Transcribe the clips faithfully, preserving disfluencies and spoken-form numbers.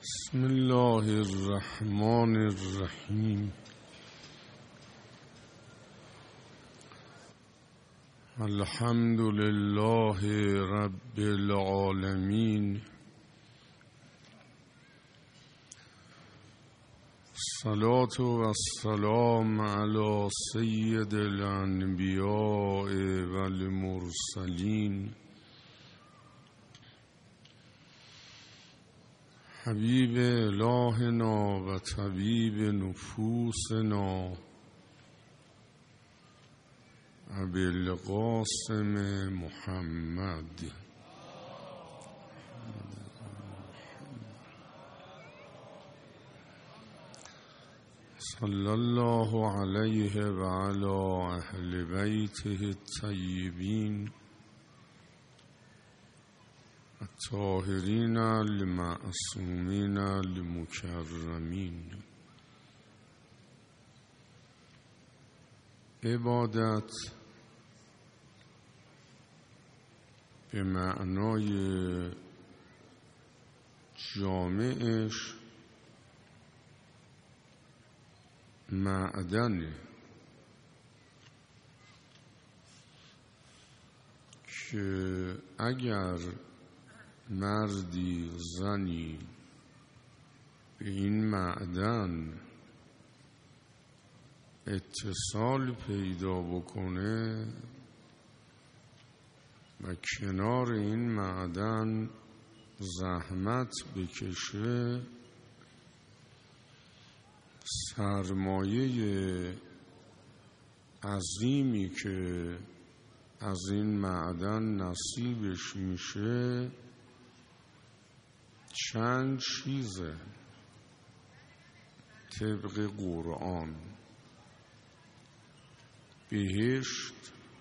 بسم الله الرحمن الرحیم. الحمد لله رب العالمین. الصلاة والسلام علی سید الانبیاء والمرسلین حبیب الهنا و طبیب نفوسنا ابی القاسم محمد. صلی الله علیه و علی اهل بیته الطیبین الطاهرین المعصومین المکرمین. عبادت به معنای جامعش معدنه که اگر مردی زنی به این معدن اتصال پیدا بکنه و کنار این معدن زحمت بکشه، سرمایه عظیمی که از این معدن نصیبش میشه چند چیزه طبق قرآن: بهشت،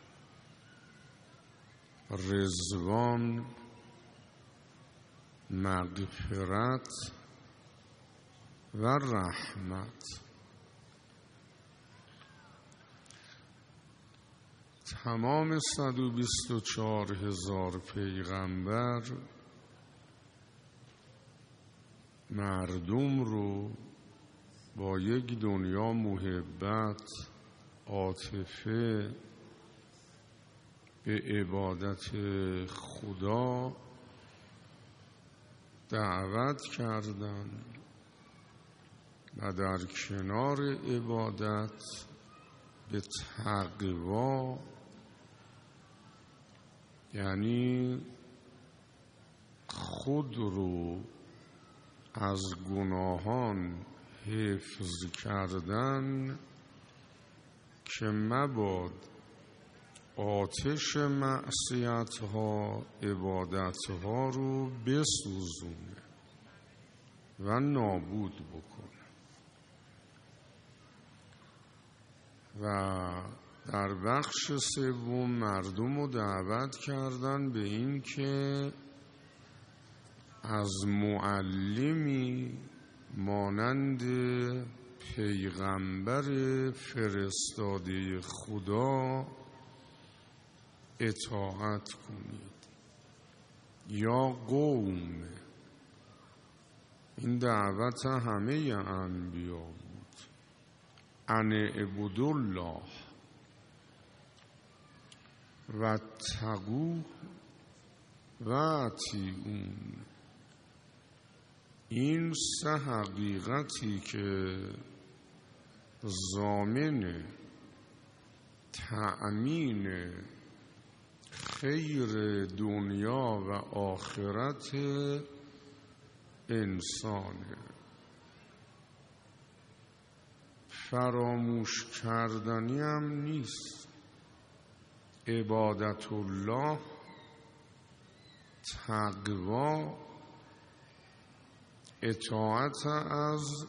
رضوان، مغفرت و رحمت. تمام صد و بیست و چهار هزار پیغمبر مردم رو با یک دنیا محبت، عاطفه به عبادت خدا دعوت کردن و در کنار عبادت به تقوا، یعنی خود رو از گناهان حفظ کردن که مباد آتش معصیت ها عبادت ها رو بسوزونه و نابود بکنه. و در بخش سوم مردم رو دعوت کردن به این که از معلمی مانند پیغمبر فرستاده خدا اطاعت کنید. یا قوم، این دعوت همه انبیا بود. ان اعبدوا الله و اتقوه و اطیعون. این سه حقیقتی که ضامن تأمین خیر دنیا و آخرت انسانه. فراموش کردنی هم نیست. عبادت الله، تقوا، اطاعت از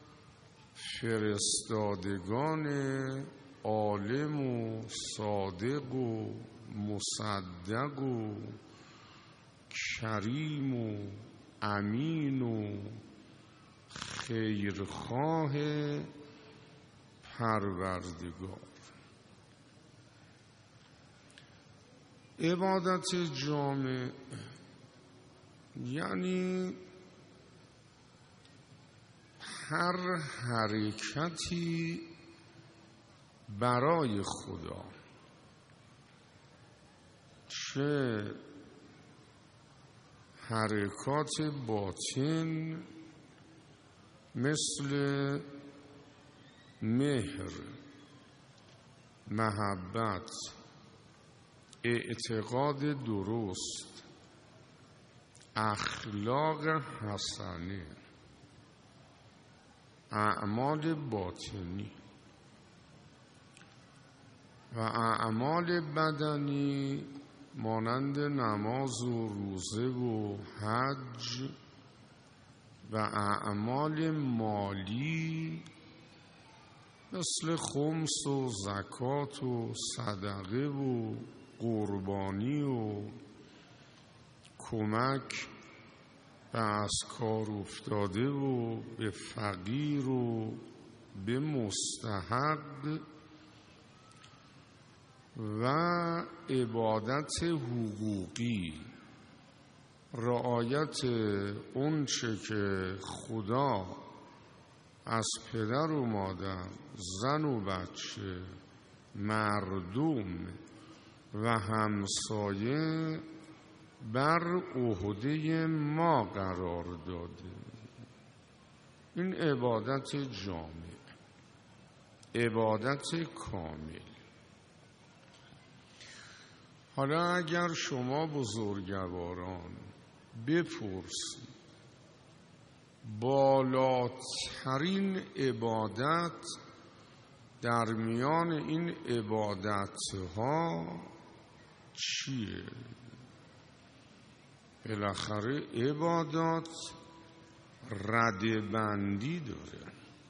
فرستادگان عالم و صادق و مصدق و کریم و امین و خیرخواه پروردگار. عبادت جامع یعنی هر حرکتی برای خدا، چه حرکات باطن مثل مهر، محبت، اعتقاد درست، اخلاق حسنه، اعمال باطنی و اعمال بدنی مانند نماز و روزه و حج و اعمال مالی مثل خمس و زکات و صدقه و قربانی و کمک به از کار افتاده و به فقیر و به مستحق و عبادت حقوقی، رعایت اونچه که خدا از پدر و مادر، زن و بچه، مردم و همسایه بر عهده ما قرار داده. این عبادت جامع، عبادت کامل. حالا اگر شما بزرگواران بپرسید بالاترین عبادت در میان این عبادتها چیه؟ بالاخره عبادات ردبندی داره،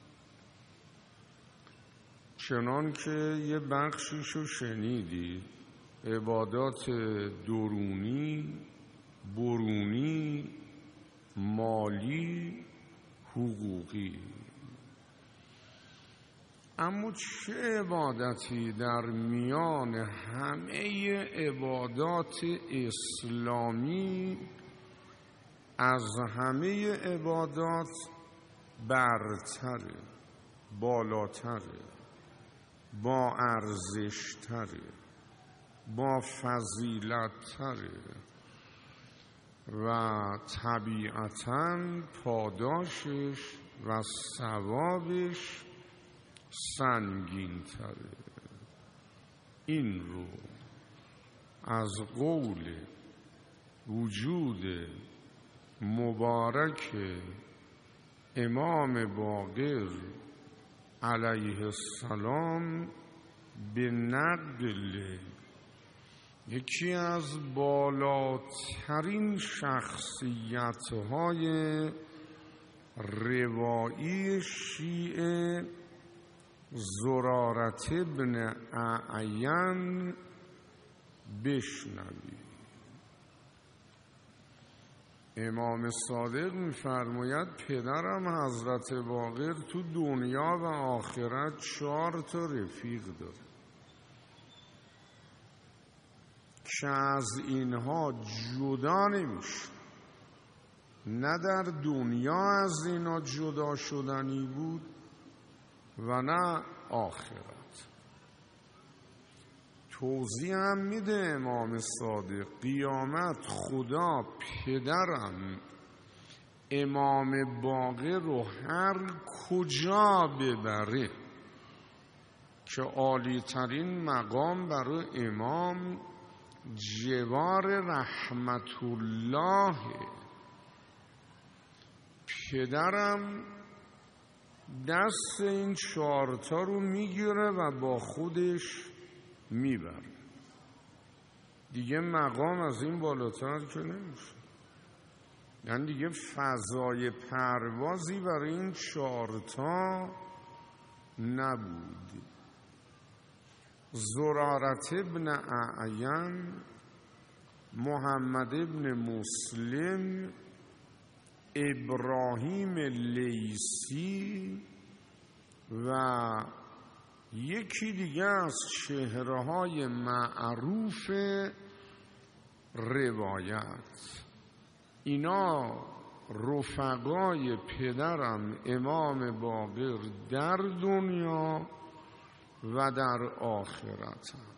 چنان که یه بخشیشو شنیدی، عبادات درونی، برونی، مالی، حقوقی. اما چه عبادتی در میان همه عبادات اسلامی از همه عبادات برتره، بالاتره، با ارزشتره، با فضیلت‌تره و طبیعتاً پاداشش و ثوابش سنگین‌تره؟ این رو از قول وجود مبارک امام باقر علیه السلام به نقل یکی از بالاترین شخصیت‌های روایی شیعه زرارة ابن اعین بشنوید. امام صادق می‌فرماید پدرم حضرت باقر تو دنیا و آخرت چهار تا رفیق داره که از اینها جدا نمیشه، نه در دنیا از اینا جدا شدنی بود و نه آخرت. توضیح هم میده امام صادق، قیامت خدا پدرم امام باقر رو هر کجا ببره که عالی ترین مقام برای امام جوار رحمت الله، پدرم دست این چهارتا رو میگیره و با خودش میبره. دیگه مقام از این بالاتر که نمیشه، یعنی دیگه فضای پروازی برای این چهارتا نبود. زرارة ابن اعین، محمد ابن مسلم، ابراهیم لیثی و یکی دیگه از چهره‌های معروف روایت، اینا رفقای پدرم امام باقر در دنیا و در آخرت هم.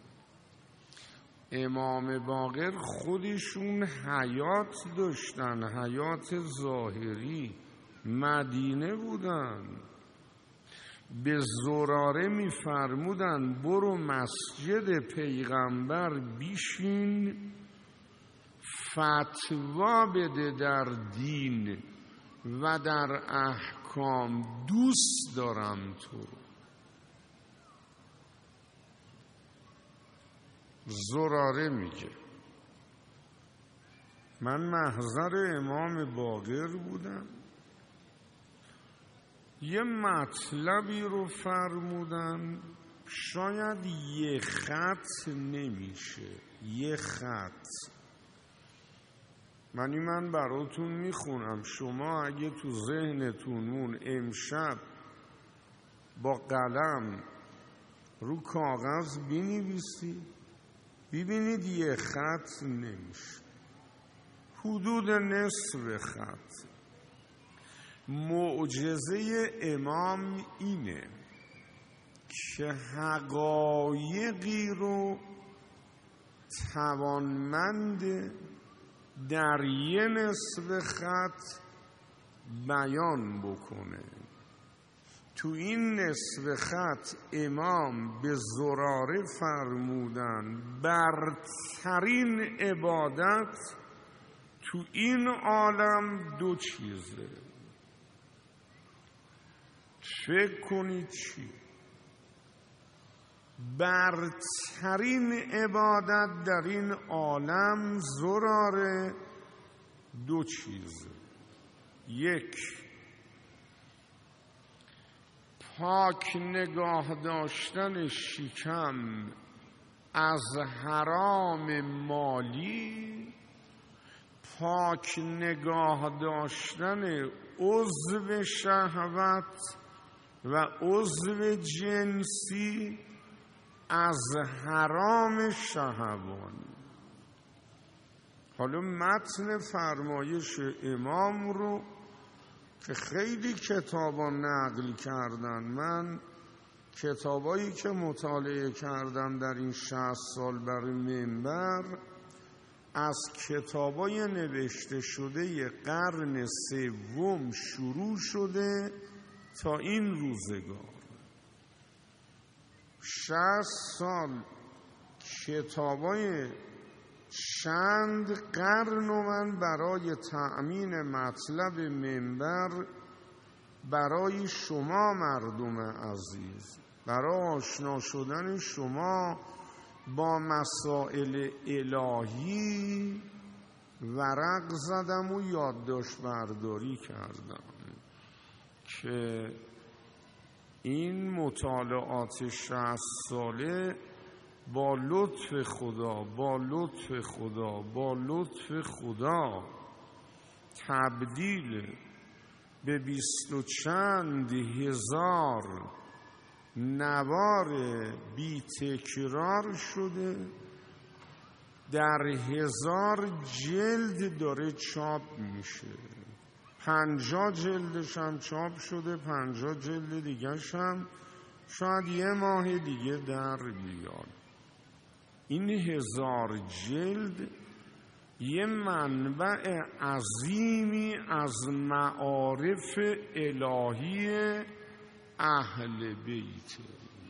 امام باقر خودشون حیات داشتن، حیات ظاهری، مدینه بودن. به زراره میفرمودن برو مسجد پیغمبر بیشین، فتوا بده در دین و در احکام، دوست دارم تو. زراره میگه من محضر امام باقر بودم، یه مطلبی رو فرمودن، شاید یه خط نمیشه، یه خط. منی من براتون میخونم، شما اگه تو ذهنتون امشب با قلم رو کاغذ بنویسی، ببینید یه خط نمیشه، حدود نصف خط. معجزه امام اینه که حقایقی رو توانمند در یه نصف خط بیان بکنه. تو این نصف خط امام به زراره فرمودن برترین عبادت تو این عالم دو چیزه. فکر کنید چی؟ برترین عبادت در این عالم زراره دو چیزه. یک، پاک نگاه داشتن شکم از حرام مالی، پاک نگاه داشتن عضو شهوت و عضو جنسی از حرام شهوانی. حالا متن فرمایش امام رو که خیلی کتابا نقل کردن، من کتابایی که مطالعه کردم در این شصت سال برای منبر، از کتابای نوشته شده قرن سوم شروع شده تا این روزگار. شصت سال کتابای چند قرن و من برای تأمین مطلب منبر برای شما مردم عزیز، برای آشنا شدن شما با مسائل الهی ورق زدم و یادداشت برداری کردم که این مطالعات شصت ساله با لطف خدا با لطف خدا با لطف خدا تبدیل به بیست و چند هزار نوار بی تکرار شده، در هزار جلد داره چاپ میشه. پنجاه جلدش هم چاپ شده، پنجاه جلد دیگرش هم شاید یه ماه دیگه در بیاد. این هزار جلد یه منبع عظیمی از معارف الهی اهل بیت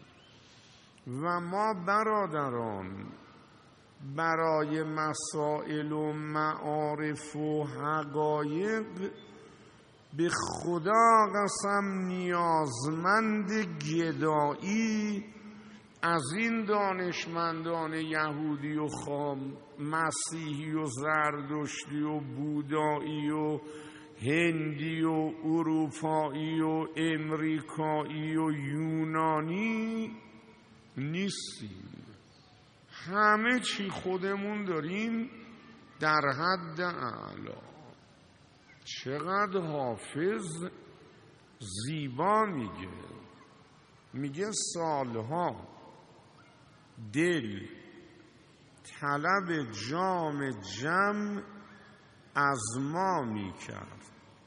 و ما برادران برای مسائل و معارف و حقایق به خدا قسم نیازمند گدایی از این دانشمندان یهودی و خام مسیحی و زردشتی و بودایی و هندی و اروپایی و امریکایی و یونانی نیستیم. همه چی خودمون داریم در حد اعلا. چقدر حافظ زیبا میگه، میگه سالها دل طلب جام جم از ما میکرد،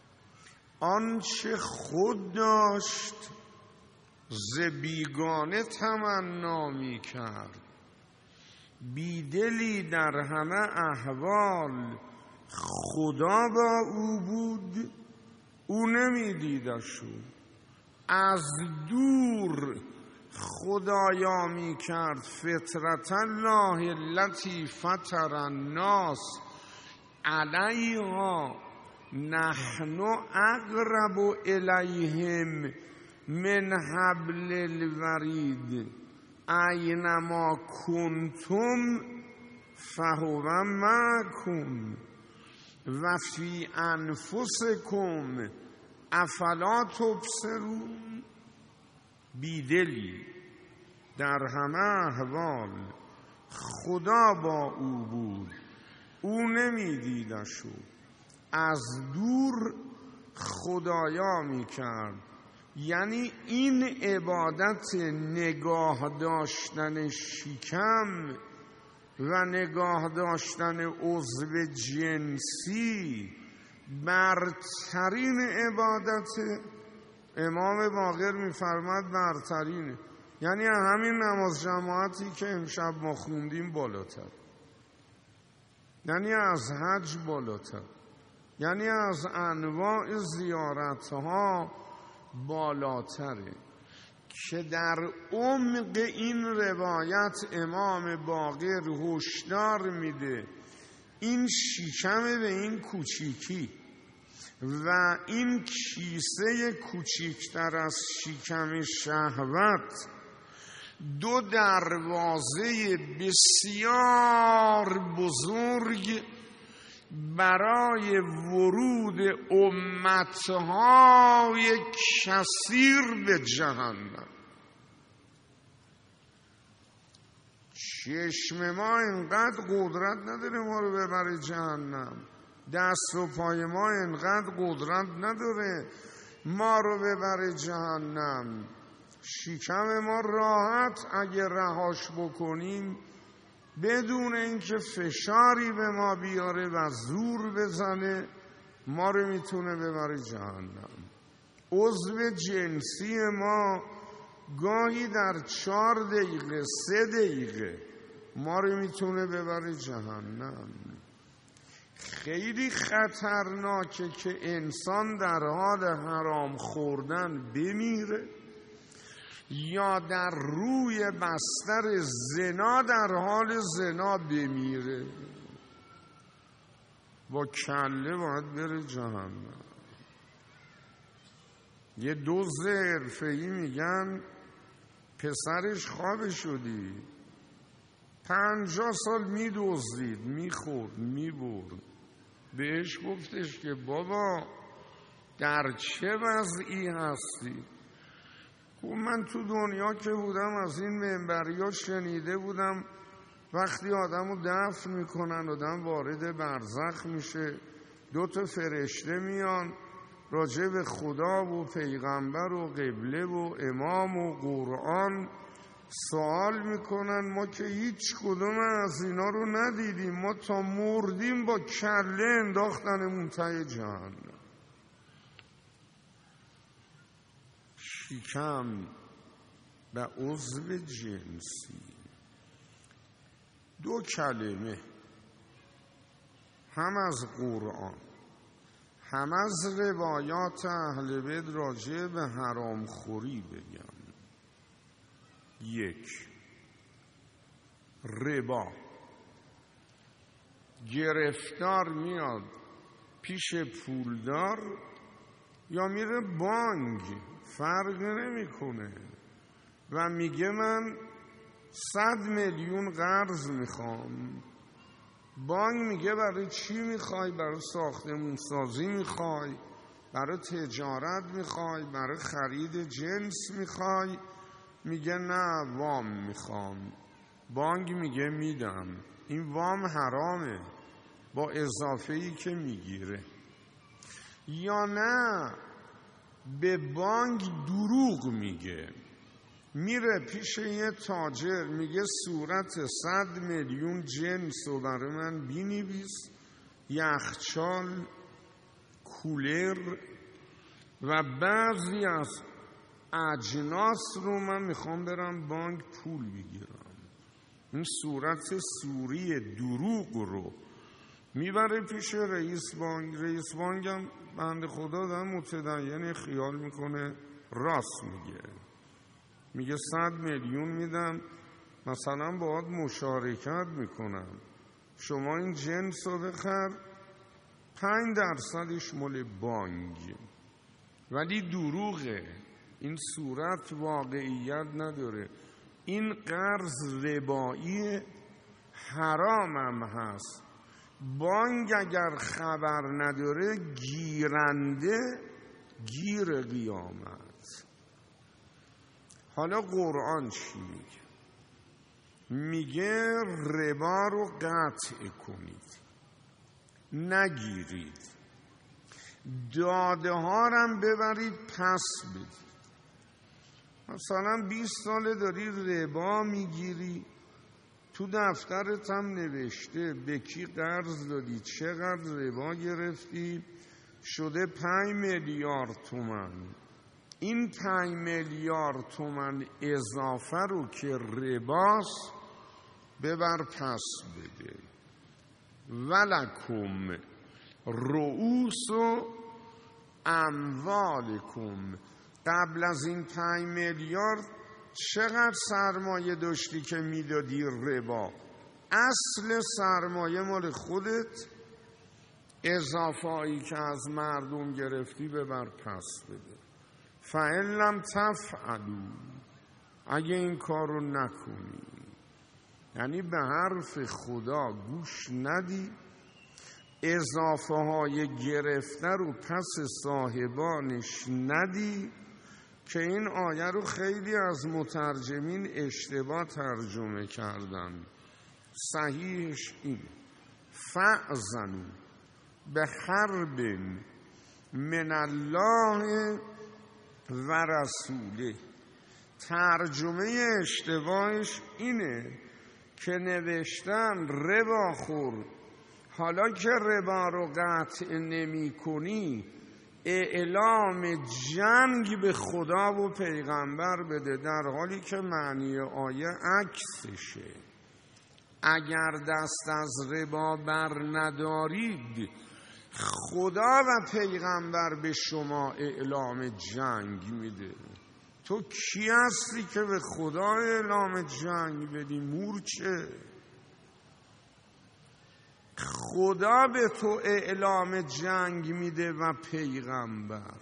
آنچه خود داشت ز بیگانه تمنا می کرد. بیدلی در همه احوال خدا با او بود، او نمی دیدشو. از دور خدایا می کرد فطرت الله التي فطر الناس علیها نحن اقرب الیهم من حبل الورید اینما کنتم فهو معکم و فی انفسکم افلا تبصرون. بیدلی در همه احوال خدا با او بود، او نمیدیدشو. از دور خدایا میکرد. یعنی این عبادت نگاه داشتن شکم و نگاه داشتن عضو جنسی برترین عبادت. امام باقر میفرماد برترینه. یعنی همین نماز جماعتی که امشب ما خوندیم بالاتر، یعنی از حج بالاتر، یعنی از انواع زیارتها بالاتره. که در عمق این روایت امام باقر هشدار میده این شکم به این کوچیکی و این کیسه کوچیکتر از شکم شهوت دو دروازه بسیار بزرگ برای ورود امتهای کثیر به جهنم. چشم ما اینقدر قدرت نداره ما رو ببره جهنم، دست و پای ما اینقدر قدرت نداره ما رو ببره جهنم. شکم ما راحت اگه رهاش بکنیم بدون اینکه فشاری به ما بیاره و زور بزنه ما رو میتونه ببره جهنم. عضو جنسی ما گاهی در چهار دقیقه سه دقیقه ما رو میتونه ببره جهنم. خیلی خطرناکه که انسان در حال حرام خوردن بمیره یا در روی بستر زنا در حال زنا بمیره. با کله باید بره جهنم. یه دزد حرفه‌ای میگن پسرش خوابش شدی پنجاه سال میدزدید میخورد میبرد. بهش گفتش که بابا در چه وضعی هستی؟ من تو دنیا که بودم از این منبریا شنیده بودم وقتی آدمو دفن میکنن آدم وارد برزخ میشه، دو تا فرشته میان راجع به خدا و پیغمبر و قبله و امام و قرآن سوال میکنن. ما که هیچ کدوم از اینا رو ندیدیم، ما تا مردیم با کله انداختنمون ته جهنم. شکم و عضو جنسی دو کلمه هم از قرآن هم از روایات اهل بیت راجع به حرامخوری بگم. یک، ربا. گرفتار میاد پیش پولدار یا میره بانک فرق نمیکنه و میگه من صد میلیون قرض میخوام. بانک میگه برای چی میخوای؟ برای ساختمون سازی میخوای؟ برای تجارت میخوای؟ برای خرید جنس میخوای؟ میگه نه وام میخوام. بانک میگه میدم. این وام حرامه با اضافه‌ای که میگیره. یا نه به بانک دروغ میگه، میره پیش یه تاجر میگه صورت صد میلیون جنس رو برای من بینویس، یخچال، کولر، و بعضی از اجناس رو من میخوام برم بانک پول بگیرم. این صورت سوری دروغ رو میبره پیش رئیس بانک. رئیس بانک هم بنده خدا دارم متدین خیال میکنه راست میگه، میگه صد میلیون میدم مثلا باید مشارکت میکنم، شما این جنس رو بخر، پنج درصدش مال بانک. ولی دروغه، این صورت واقعیت نداره. این قرض ربایی حرامم هست. بانک اگر خبر نداره گیرنده گیر قیامت. حالا قرآن چی میگه؟ میگه ربا رو قطع کنید، نگیرید، داده ها رو ببرید پس بدید. مثلا بیست ساله داری ربا میگیری، تو دفترت هم نوشته به کی قرض دادی، چقدر ربا گرفتی، شده پنج میلیارد تومان. این پنج میلیارد تومان اضافه رو که رباست ببر پس بده. ولکم رؤوس اموالکم. قبل از این پنج میلیارد چقدر سرمایه داشتی که میدادی ربا؟ اصل سرمایه مال خودت، اضافه‌ای که از مردم گرفتی ببر پس بده. فإن لم تفعلوا، اگه این کار رو نکنی، یعنی به حرف خدا گوش ندی، اضافه های گرفته رو پس صاحبانش ندی، که این آیه رو خیلی از مترجمین اشتباه ترجمه کردن. صحیحش این فأذنوا بحرب من الله و رسوله. ترجمه اشتباهش اینه که نوشتن ربا خور، حالا که ربا رو قطع نمی کنی اعلام جنگ به خدا و پیغمبر بده، در حالی که معنی آیه عکسشه. اگر دست از ربا بر ندارید خدا و پیغمبر به شما اعلام جنگ میده. تو کی هستی که به خدا اعلام جنگ بدی؟ مورچه. خدا به تو اعلام جنگ میده و پیغمبر.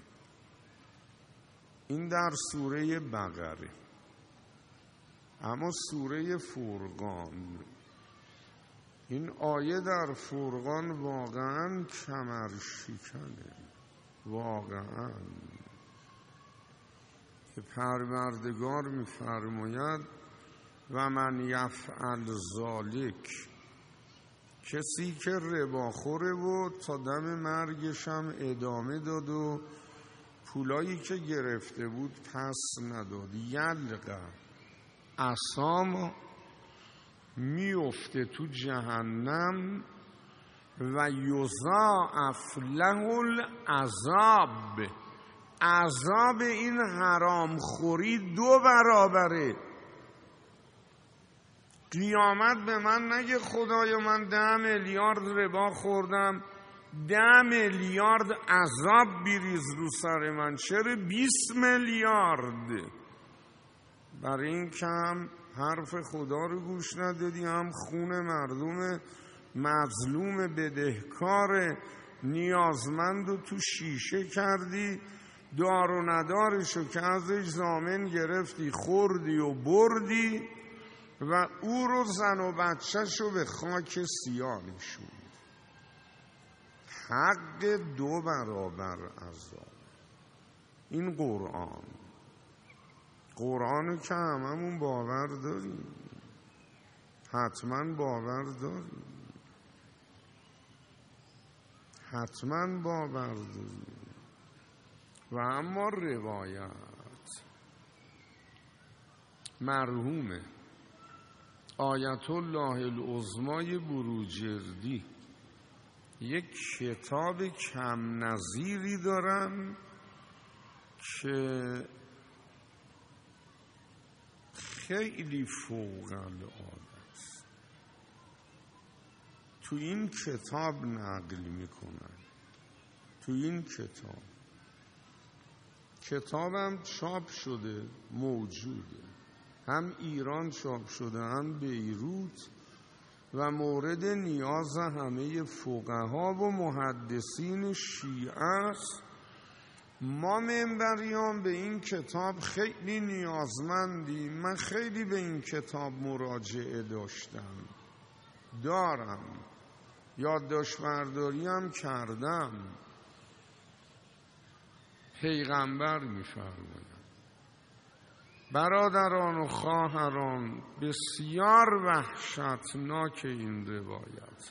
این در سوره بقره. اما سوره فرقان، این آیه در فرقان واقعا کمرشکنه. واقعا که پروردگار می‌فرماید و من یفعل ذالک، کسی که رباخوره و تا دم مرگش هم ادامه داد و پولایی که گرفته بود پس نداد، یلقه عصام میفته تو جهنم و یضاعف له العذاب. عذاب این حرام خوری دو برابره. قیامت به من نگه خدایا من ده میلیارد ربا خوردم، ده میلیارد عذاب بیریز رو سر من، چرا بیست میلیارد؟ برای این که هم حرف خدا رو گوش ندادی، هم خون مردم مظلوم بدهکار نیازمند رو تو شیشه کردی، دار و ندارشو که ازش ضامن گرفتی خوردی و بردی و او رو زن و بچه‌شو به خاک سیاه نشوند. حق دو برابر عذاب. این قرآن قرآنو که هممون باور داریم، حتما باور داریم، حتما باور داریم. و اما روایت مرحوم آیت الله العظمای بروجردی یک کتاب کم نظیری دارن که خیلی فوق‌العاده است. تو این کتاب نقل میکنن، تو این کتاب کتابم چاپ شده، موجوده، هم ایران چاپ شده هم بیروت و مورد نیاز همه فقها و محدثین شیعه است. ما منبریان به این کتاب خیلی نیازمندیم. من خیلی به این کتاب مراجعه داشتم، دارم، یادداشت برداری هم کردم. پیغمبر می‌فرماید برادران و خواهران بسیار وحشتناک این روایت.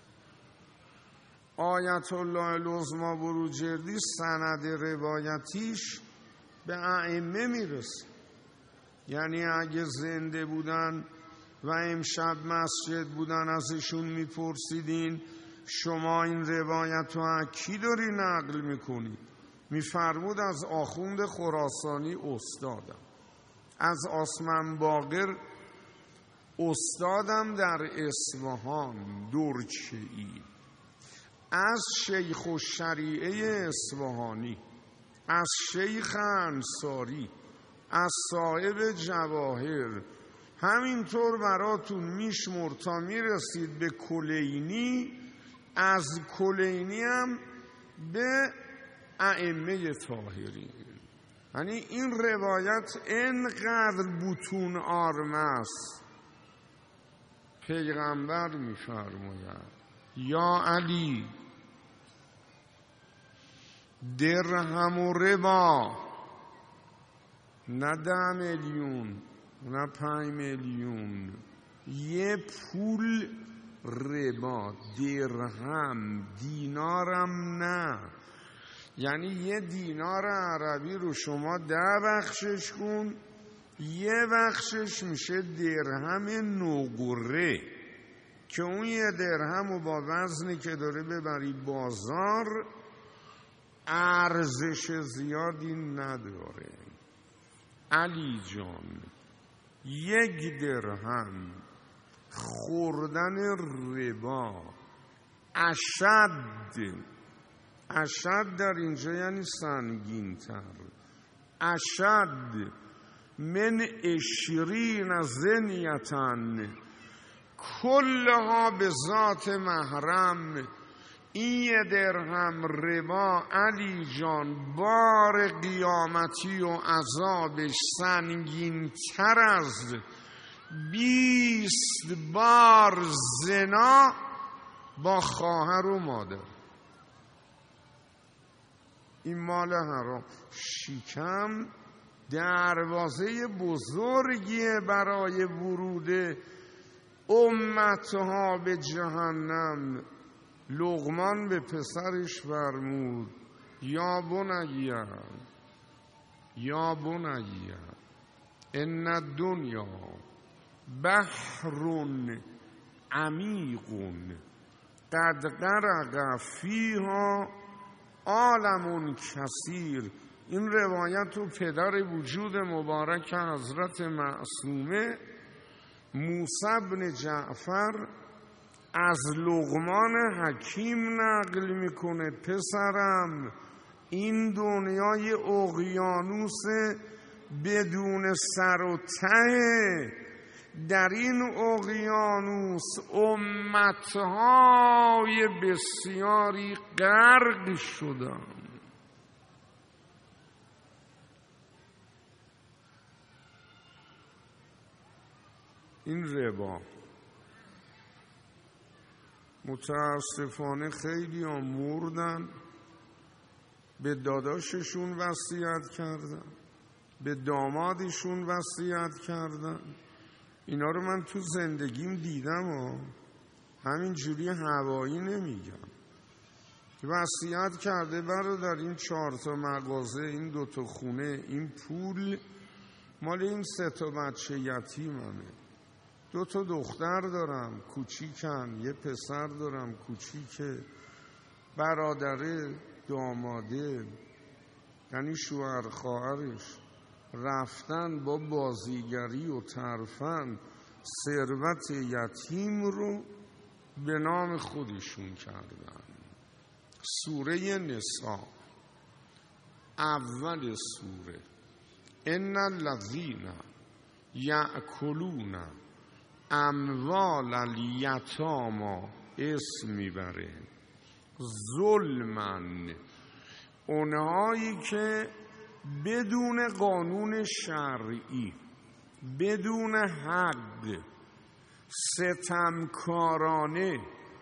آیت الله العظمی بروجردی سند روایتیش به ائمه میرسه. یعنی اگه زنده بودن و امشب مسجد بودن ازشون میپرسیدین شما این روایت رو از کی داری نقل میکنید؟ میفرمود از آخوند خراسانی استادم، از آسمن باقر استادم در اصفهان درکه‌ای، از شیخ الشریعه اصفهانی، از شیخ انصاری، از صاحب جواهر. همینطور براتون میشمر تا میرسید به کلینی، از کلینی هم به ائمه طاهرین. یعنی این روایت اینقدر بطون آرم است. پیغمبر میفرماید یا علی درهم و ربا، نه ده میلیون نه پنج میلیون، یه پول ربا، درهم، دینارم نه. یعنی یه دینار عربی رو شما ده بخشش کن، یه بخشش میشه درهم نقره که اون یه درهم و با وزنی که داره ببری بازار ارزش زیادی نداره. علی جان یک درهم خوردن ربا اشد، اشد در اینجا یعنی سنگین تر، اشد من عشرین زنیتن کلها به ذات محرم. این یه درهم ربا علی جان بار قیامتی و عذابش سنگین تر از بیست بار زنا با خواهر و مادر. این مال حرام. شکم دروازه بزرگیه برای ورود امتها به جهنم. لقمان به پسرش فرمود یا بنیه یا بنیه ان الدنیا بحر عمیق قد غرق فیها عالم کثیر. این روایت رو پدر وجود مبارک حضرت معصومه موسی بن جعفر از لقمان حکیم نقل میکنه. پسرم این دنیای اقیانوس بدون سر و ته، در این اقیانوس امتهای بسیاری غرق شدن. این ربا متاسفانه خیلی ها مردن، به داداششون وصیت کردن، به دامادشون وصیت کردن. اینا رو من تو زندگیم دیدم و همین جوری هوایی نمیگم. وصیت کرده برادر این چهار تا مغازه، این دو تا خونه، این پول مال این سه تا بچه یتیممه. دو تا دختر دارم کوچیکن، یه پسر دارم کوچیکه، برادره، داماده. یعنی شوهر خواهرش رفتن با بازیگری و ترفند ثروت یتیم رو به نام خودشون کردن. سوره نساء اول سوره: ان الذین یأکلون اموال الیتامی، اسم میبره، ظلمن، اونهایی که بدون قانون شرعی، بدون حد، ستمکارانه،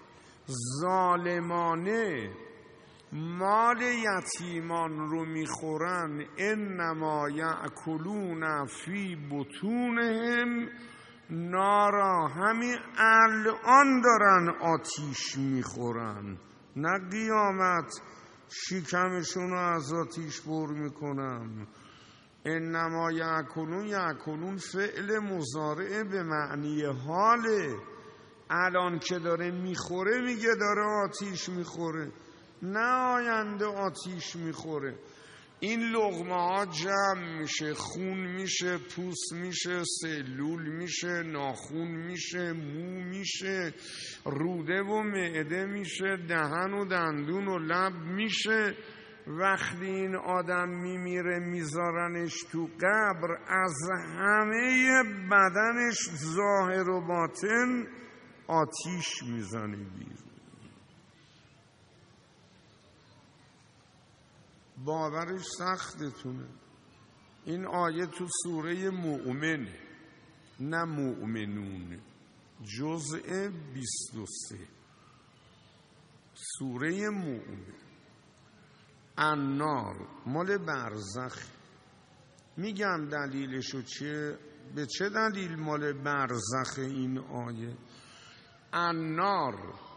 ظالمانه مال یتیمان رو میخورن، انما یأکلون فی بطونهم نارا، همین الان دارن آتیش میخورن، نه قیامت شکمشون رو از آتیش پر میکنن. انما یأکلون، یأکلون فعل مضارع به معنی حاله، الان که داره میخوره میگه داره آتیش میخوره، نه آینده آتیش میخوره. این لقمه ها جمع میشه، خون میشه، پوست میشه، سلول میشه، ناخون میشه، مو میشه، روده و معده میشه، دهن و دندون و لب میشه. وقتی این آدم میمیره میذارنش تو قبر، از همه بدنش ظاهر و باطن آتیش میزنه بیرون. باورش سختتونه. این آیه تو سوره مؤمن، نه مؤمنون، جزء بیست و سه، سوره مؤمن. النار مال برزخ. میگم دلیلشو چیه؟ به چه دلیل مال برزخ این آیه؟ النار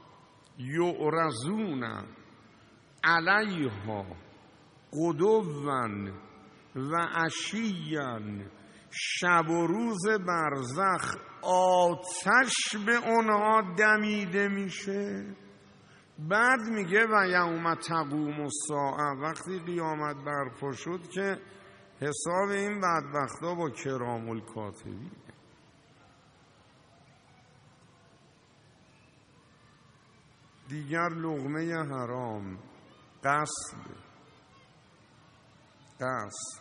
یعرضون علیها غدوا و عشیا، شب و روز برزخ آتش به اونها دمیده میشه. بعد میگه و یوم تقوم الساعه، وقتی قیامت برپا شد که حساب این بدبختا با کرام الکاتبین. دیگر لقمه حرام، غصب، قصد.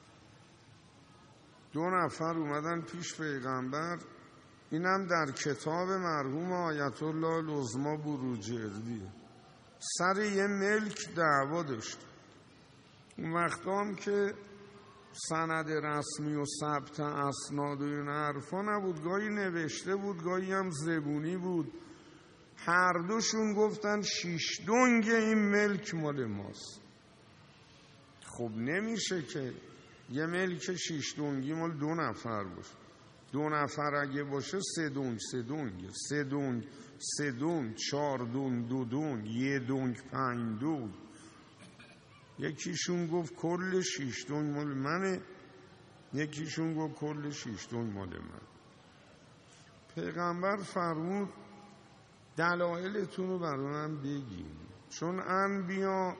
دو نفر اومدن پیش پیغمبر، اینم در کتاب مرحوم آیت الله العظمی بروجردی، سر یه ملک دعوا داشت. اون وقتا هم که سند رسمی و ثبت اسناد و این حرفا نبود، گاهی نوشته بود، گاهی هم زبونی بود. هر دوشون گفتن شیش دنگ این ملک مال ماست. خب نمیشه که یه ملک شیش دنگی مال دو نفر باشه. دو نفر اگه باشه سه دونگ سه دونگ سه دونگ سه دونگ چهار دونگ دو دونگ یه دونگ پنج دونگ. یکیشون گفت کل شیش دونگ مال منه، یکیشون گفت کل شیش دونگ مال من. پیغمبر فرمود دلایلتون رو برای من بگین، چون انبیا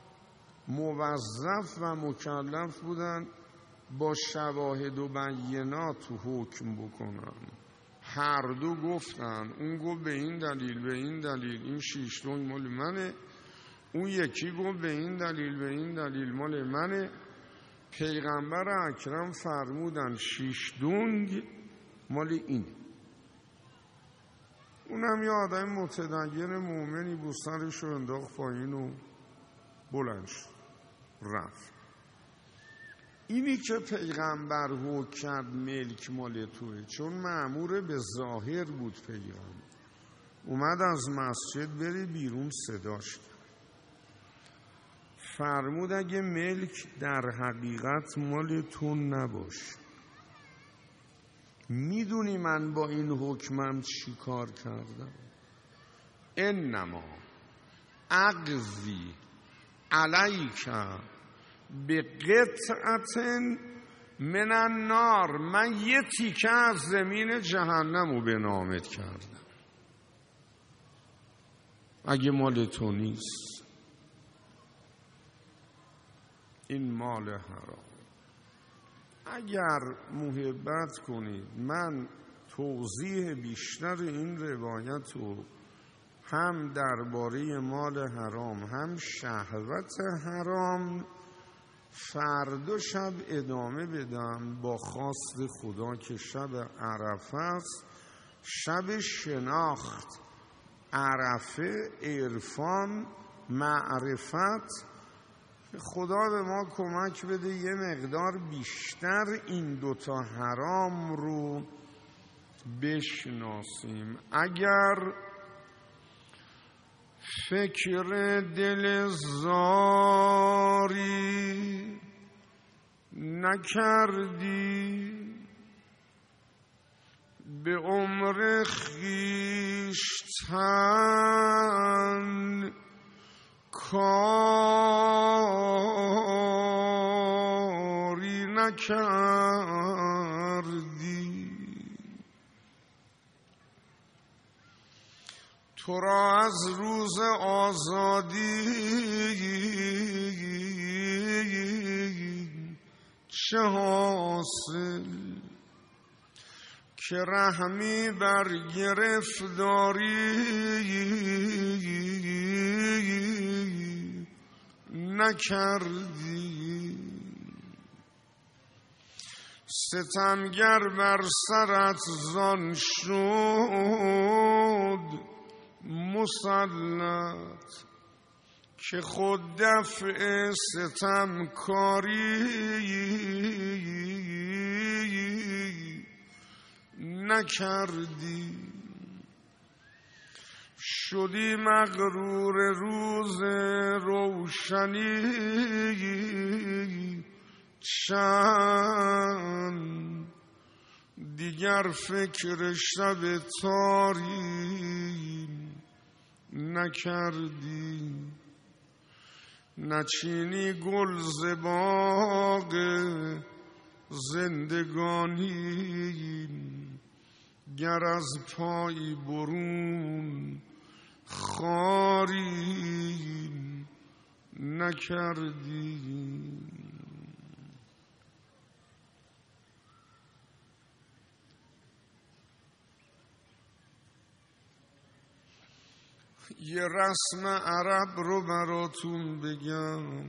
موظف و مکلف بودن با شواهد و بینات حکم بکنن. هر دو گفتن، اون گفت به این دلیل به این دلیل این شیش دونگ مال منه، اون یکی گفت به این دلیل به این دلیل مال منه. پیغمبر اکرم فرمودن شیش دونگ مال اینه. اونم یه آدم متدین مومنی بود، سرش رو انداخت پایین و بلند شد رفت. اینی که پیغمبر حکم کرد ملک مال توه، چون مأمور به ظاهر بود. پیغمبر اومد از مسجد بری بیرون، صداش کرد، فرمود اگه ملک در حقیقت مال تو نباشه، میدونی من با این حکمم چی کار کردم؟ انما اقضی علیک به قطعت من النار، من یه تیکه از زمین جهنم رو به نامت کردم. اگه مال تو نیست این مال حرام. اگر محبت کنید من توضیح بیشتر این روایت رو هم درباره مال حرام هم شهوت حرام فردا شب ادامه بدم با خواست خدا که شب عرفه است، شب شناخت، عرفه، عرفان، معرفت. خدا به ما کمک بده یه مقدار بیشتر این دوتا حرام رو بشناسیم. اگر فکر دل زاری نکردی به عمر خویشتن کاری نکردی، تو را از روز آزادی چه حاصل که رحمی بر گرفتاری نکردی. ستمگر بر سرت زان شد مسلط که خود دفع ستم کاری نکردی. شدی مغرور روز روشنی چند دیگر فکر شب تاری نکردی. نچینی گل ز باغ زندگانی گر از پای برون خاری نکردی. یه رسم عرب رو براتون بگم،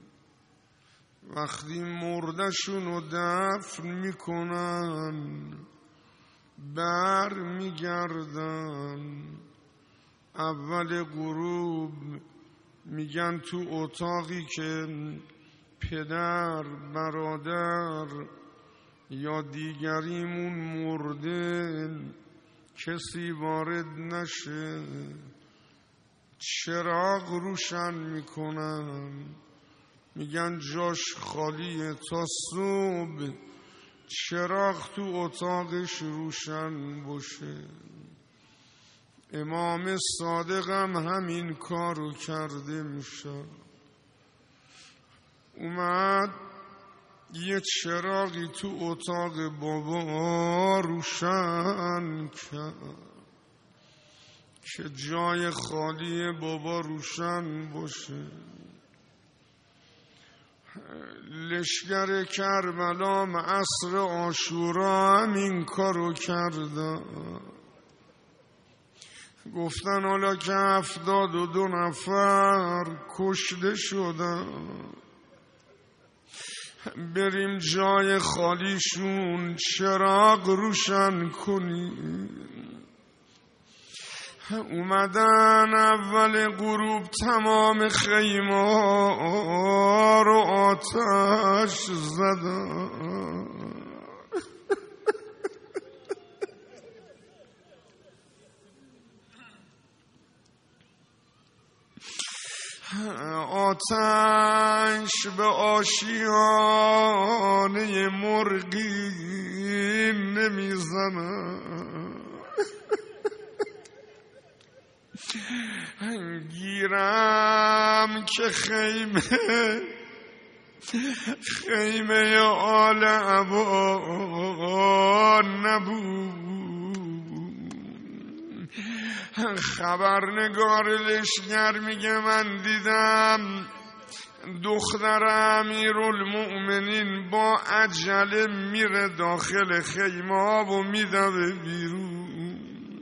وقتی مردشون رو دفن میکنن بر میگردن، اول غروب میگن تو اتاقی که پدر، برادر یا دیگریمون مرده کسی وارد نشه چراغ روشن میکنن، میگن جاش خالیه تا صبح چراغ تو اتاقش روشن باشه. امام صادقم همین کارو کرده میشه، اومد یه چراغی تو اتاق بابا روشن کرد که جای خالی بابا روشن باشه. لشگر کربلا عصر عاشورا هم این کارو کردن، گفتن حالا که هفتاد و دو نفر کشته شدن بریم جای خالیشون چراغ روشن کنیم. اومدن اول غروب تمام خیمه رو آتش زدن، آتش به آشیانه مرغی نمیزنن، گیرم که خیمه خیمه آل عبا نبود. خبرنگار لشگر میگه من دیدم دختر امیرالمؤمنین با عجله میره داخل خیمه ها و میدوه بیرون.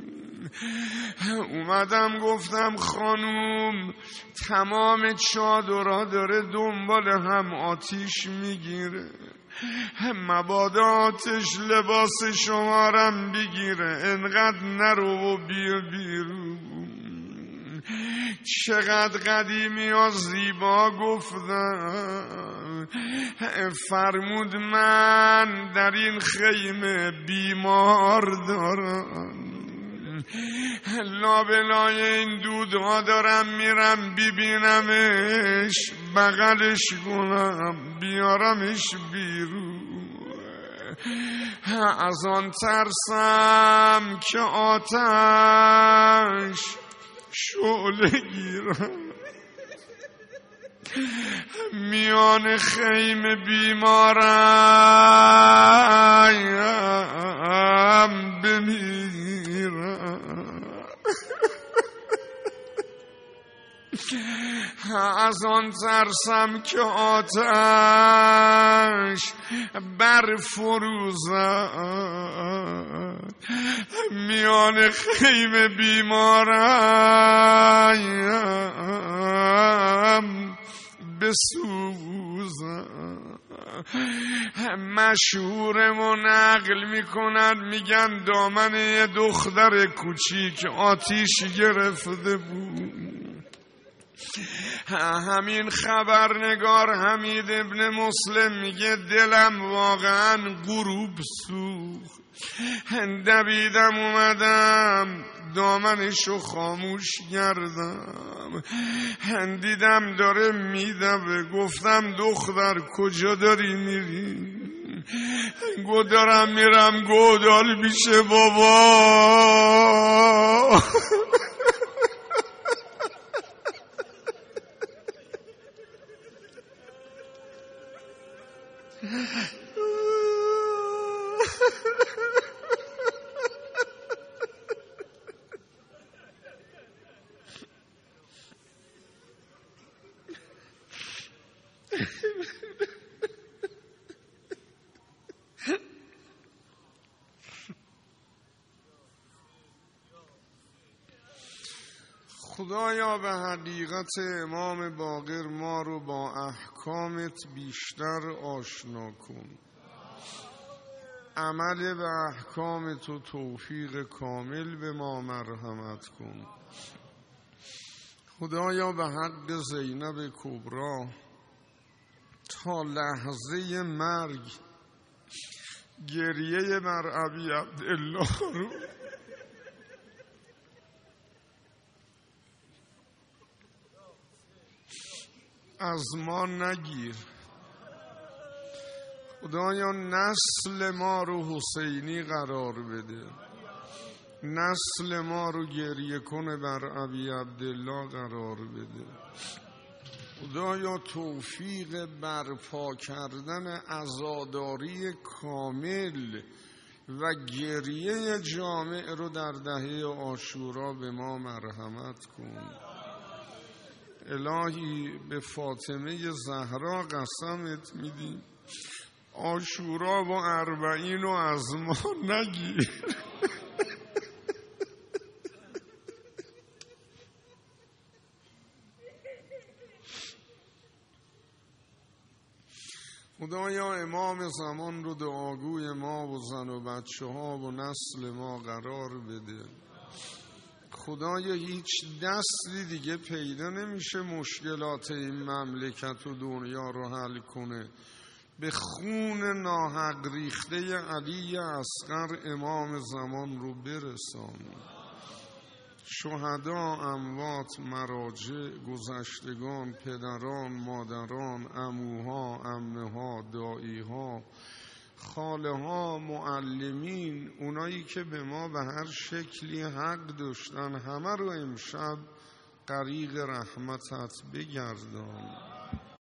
اومدم گفتم خانوم تمام چادرها داره دنبال هم آتیش میگیره، مبادا آتش لباس شمارم بگیره، انقدر نرو و بیا بیرون. چقدر قدیمی ها زیبا گفتم. فرمود من در این خیمه بیمار دارم، لابلای این دودها دارم میرم ببینمش، بغلش کنم بیارمش بیرون. از آن ترسم که آتش شعله گیرم، میان خیمه بیمارم بمیرم. از آن ترسم که آتش بر فروزد، میان خیمه بیمارم بسوزد. مشهورمو نقل میکنن، میگن دامن یه دختر کوچیک آتیش گرفته بود. همین خبرنگار حمید ابن مسلم میگه دلم واقعا غروب سوخت، دویدم اومدم دامنشو خاموش کردم، دیدم داره میدوه. گفتم دختر کجا داری میری؟ گو دارم میرم گودال بیشه بابا. خدایا به حقیقت امام باقر ما رو با احکامت بیشتر آشنا کن، عمل به احکام تو توفیق کامل به ما مرحمت کن. خدایا به حق زینب کبرا تا لحظه مرگ گریه بر ابی عبدالله رو از ما نگیر. خدایا نسل ما رو حسینی قرار بده، نسل ما رو گریه کنه بر ابی عبدالله قرار بده. خدایا توفیق برپا کردن عزاداری کامل و گریه جامع رو در دهه عاشورا به ما مرحمت کن. الهی به فاطمه زهرا قسمت میدیم عاشورا و اربعین و از ما نگیر. خدایا امام زمان رو دعاگوی ما و زن و بچه ها و نسل ما قرار بده. خدایا هیچ دستی دیگه پیدا نمیشه مشکلات این مملکت و دنیا رو حل کنه. به خون ناحق ریخته علی اصغر امام زمان رو برسان. شهدا، اموات، مراجع، گذشتگان، پدران، مادران، عموها، عمه‌ها، دایی‌ها، خاله ها، معلمین، اونایی که به ما به هر شکلی حق داشتن، همه رو امشب غریق رحمتت بگردان.